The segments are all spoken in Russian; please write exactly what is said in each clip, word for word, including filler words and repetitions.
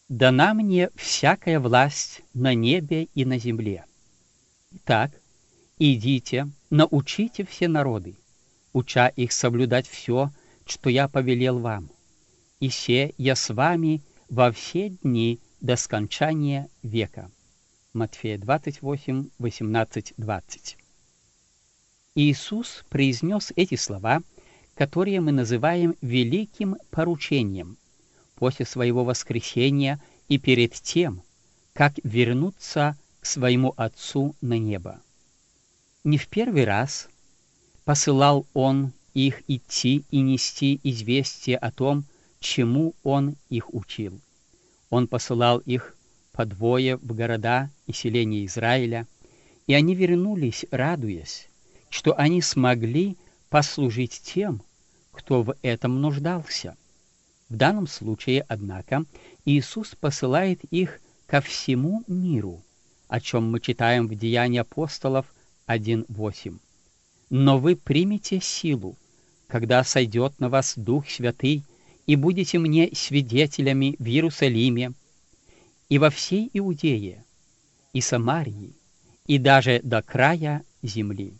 дана мне всякая власть на небе и на земле. Итак, идите, научите все народы, уча их соблюдать все, что я повелел вам. И се я с вами во все дни до скончания века». Матфея двадцать восемь, восемнадцать, двадцать. Иисус произнес эти слова, которые мы называем великим поручением, после своего воскресения и перед тем, как вернуться к своему Отцу на небо. Не в первый раз посылал Он их идти и нести известие о том, чему Он их учил. Он посылал их по двое в города и селения Израиля, и они вернулись, радуясь, что они смогли послужить тем, кто в этом нуждался. В данном случае, однако, Иисус посылает их ко всему миру, о чем мы читаем в Деянии апостолов один восемь. «Но вы примете силу, когда сойдет на вас Дух Святый, и будете мне свидетелями в Иерусалиме, и во всей Иудее, и Самарии, и даже до края земли».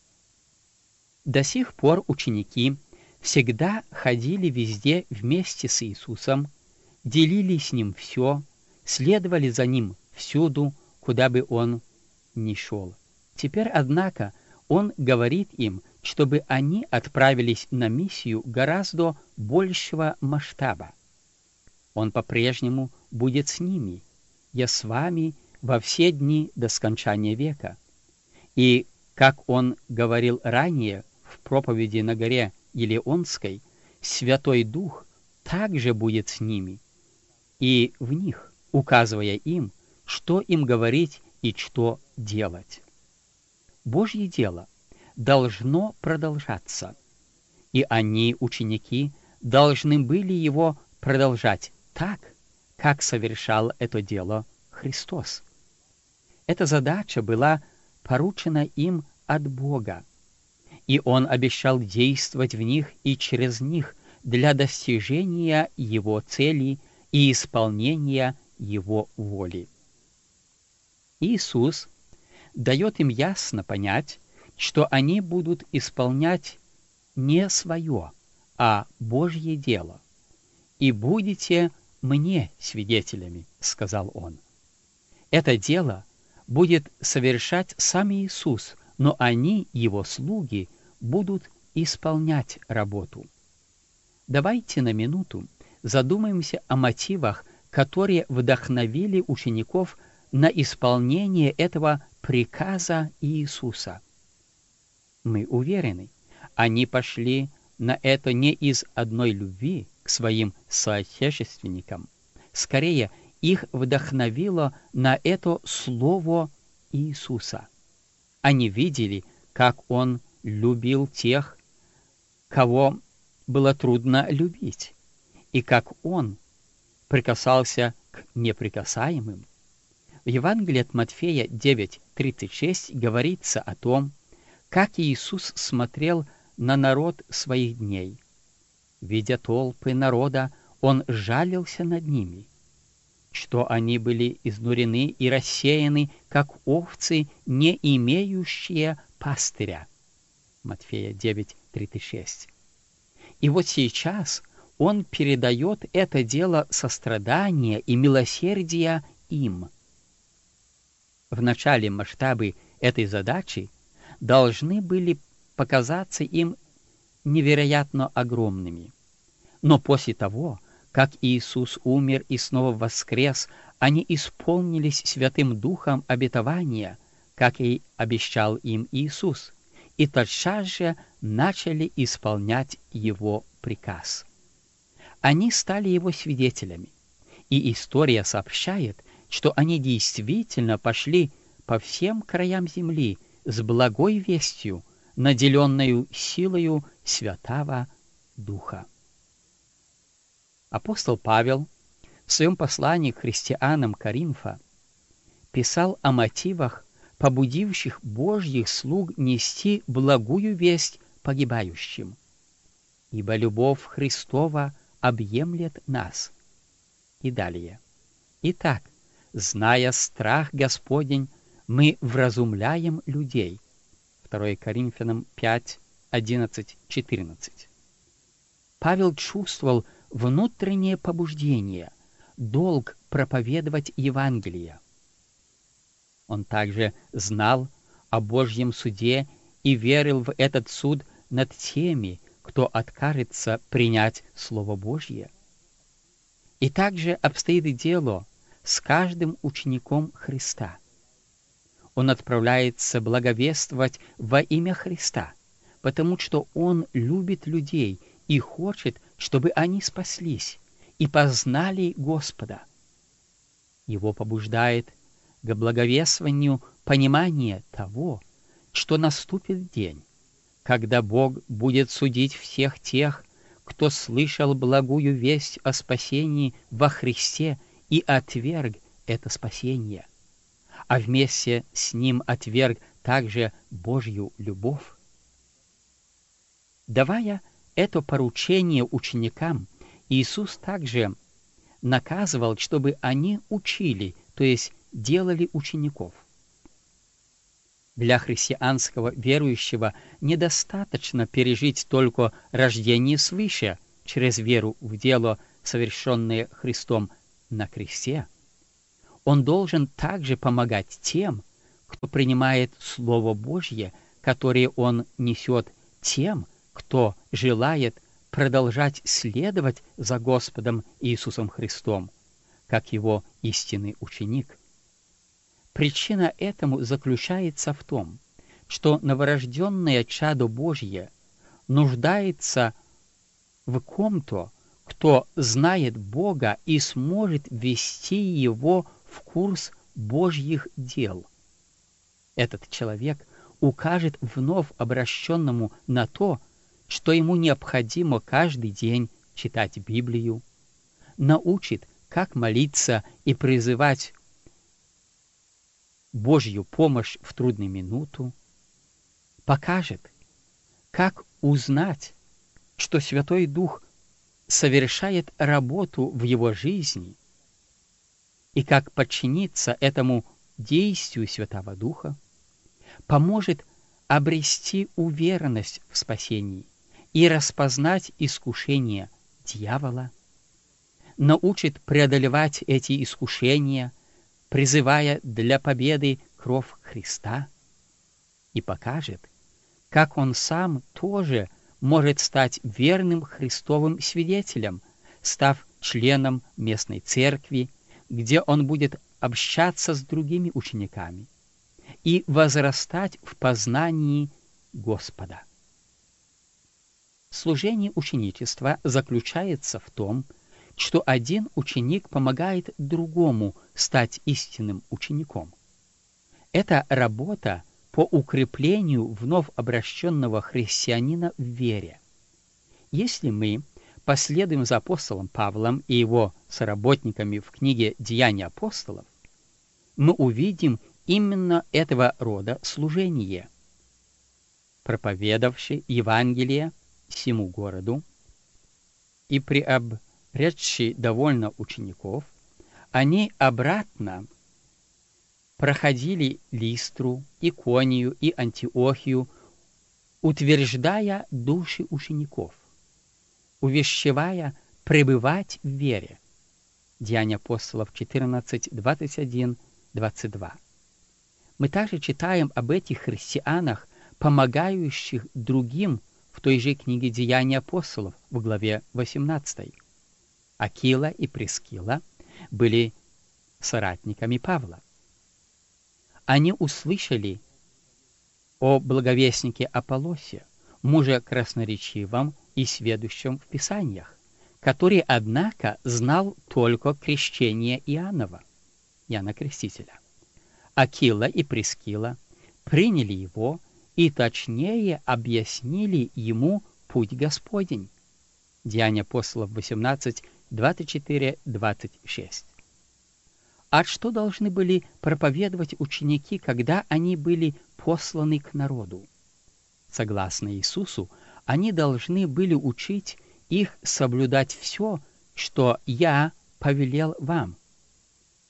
До сих пор ученики всегда ходили везде вместе с Иисусом, делили с Ним все, следовали за Ним всюду, куда бы Он ни шел. Теперь, однако, Он говорит им, чтобы они отправились на миссию гораздо большего масштаба. Он по-прежнему будет с ними. «Я с вами во все дни до скончания века». И, как Он говорил ранее в проповеди на горе Елеонской, Святой Дух также будет с ними и в них, указывая им, что им говорить и что делать. Божье дело должно продолжаться, и они, ученики, должны были его продолжать так, как совершал это дело Христос. Эта задача была поручена им от Бога, и Он обещал действовать в них и через них для достижения Его целей и исполнения Его воли. Иисус дает им ясно понять, что они будут исполнять не свое, а Божье дело. «И будете мне свидетелями», — сказал Он. Это дело будет совершать сам Иисус, но они, Его слуги, будут исполнять работу. Давайте на минуту задумаемся о мотивах, которые вдохновили учеников на исполнение этого приказа Иисуса. Мы уверены, они пошли на это не из одной любви к своим соотечественникам. Скорее, их вдохновило на это слово Иисуса. Они видели, как Он любил тех, кого было трудно любить, и как Он прикасался к неприкасаемым. В Евангелии от Матфея девять тридцать шесть говорится о том, как Иисус смотрел на народ своих дней. Видя толпы народа, Он жалился над ними, что они были изнурены и рассеяны, как овцы, не имеющие пастыря. Матфея девять тридцать шесть. И вот сейчас Он передает это дело сострадания и милосердия им. В начале масштабы этой задачи должны были показаться им невероятно огромными. Но после того, как Иисус умер и снова воскрес, они исполнились Святым Духом обетования, как и обещал им Иисус, и тотчас же начали исполнять Его приказ. Они стали Его свидетелями, и история сообщает, что они действительно пошли по всем краям земли с благой вестью, наделенную силою Святого Духа. Апостол Павел в своем послании к христианам Коринфа писал о мотивах, побудивших Божьих слуг нести благую весть погибающим. «Ибо любовь Христова объемлет нас». И далее. Итак, зная страх Господень, мы вразумляем людей. второе Коринфянам пять, одиннадцать, четырнадцать. Павел чувствовал внутреннее побуждение, долг проповедовать Евангелие. Он также знал о Божьем суде и верил в этот суд над теми, кто откажется принять Слово Божье. И также обстоит дело с каждым учеником Христа. Он отправляется благовествовать во имя Христа, потому что он любит людей и хочет, чтобы они спаслись и познали Господа. Его побуждает к благовествованию понимание того, что наступит день, когда Бог будет судить всех тех, кто слышал благую весть о спасении во Христе и отверг это спасение, а вместе с ним отверг также Божью любовь. Давая это поручение ученикам, Иисус также наказывал, чтобы они учили, то есть делали учеников. Для христианского верующего недостаточно пережить только рождение свыше через веру в дело, совершенное Христом на кресте. Он должен также помогать тем, кто принимает Слово Божье, которое он несет, тем, кто желает продолжать следовать за Господом Иисусом Христом, как его истинный ученик. Причина этому заключается в том, что новорожденное чадо Божье нуждается в ком-то, кто знает Бога и сможет ввести его в курс Божьих дел. Этот человек укажет вновь обращенному на то, что ему необходимо каждый день читать Библию, научит, как молиться и призывать Божью помощь в трудную минуту, покажет, как узнать, что Святой Дух совершает работу в его жизни, и как подчиниться этому действию Святого Духа, поможет обрести уверенность в спасении и распознать искушения дьявола, научит преодолевать эти искушения, призывая для победы кровь Христа, и покажет, как он сам тоже может стать верным Христовым свидетелем, став членом местной церкви, где он будет общаться с другими учениками и возрастать в познании Господа. Служение ученичества заключается в том, что один ученик помогает другому стать истинным учеником. Это работа по укреплению вновь обращенного христианина в вере. Если мы последуем за апостолом Павлом и его соработниками в книге «Деяния апостолов», мы увидим именно этого рода служение. Проповедавший Евангелие всему городу и приобретший довольно учеников, они обратно проходили Листру, Иконию и Антиохию, утверждая души учеников, увещевая пребывать в вере. Деяния апостолов четырнадцать, двадцать один, двадцать два. Мы также читаем об этих христианах, помогающих другим в той же книге «Деяния апостолов» в главе восемнадцатой. Акила и Прискила были соратниками Павла. Они услышали о благовестнике Аполлосе, муже красноречивом и сведущем в Писаниях, который, однако, знал только крещение Иоаннова, Иоанна Крестителя. Акила и Прискила приняли его и точнее объяснили ему путь Господень. Деяния апостолов восемнадцать, двадцать четыре, двадцать шесть. А что должны были проповедовать ученики, когда они были посланы к народу? Согласно Иисусу, они должны были учить их соблюдать все, что «Я повелел вам».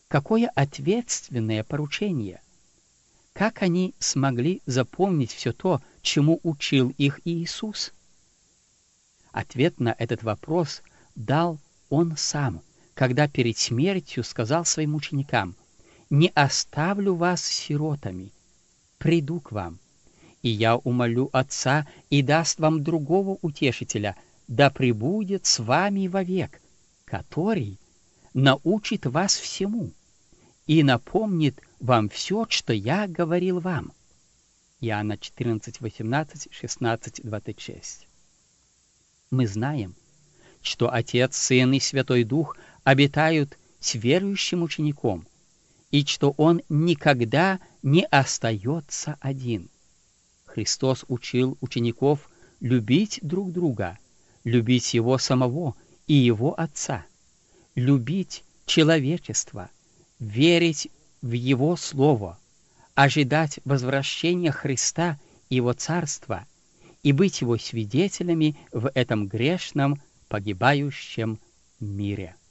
Какое ответственное поручение! Как они смогли запомнить все то, чему учил их Иисус? Ответ на этот вопрос дал Он сам, когда перед смертью сказал своим ученикам: «Не оставлю вас сиротами, приду к вам, и я умолю Отца, и даст вам другого утешителя, да пребудет с вами вовек, который научит вас всему и напомнит вам все, что я говорил вам». Иоанна четырнадцать, восемнадцать, шестнадцать, двадцать шесть. Мы знаем, что Отец, Сын и Святой Дух обитают с верующим учеником, и что Он никогда не остается один. Христос учил учеников любить друг друга, любить Его самого и Его Отца, любить человечество, верить в Его Слово, ожидать возвращения Христа и Его Царства и быть Его свидетелями в этом грешном, погибающем мире.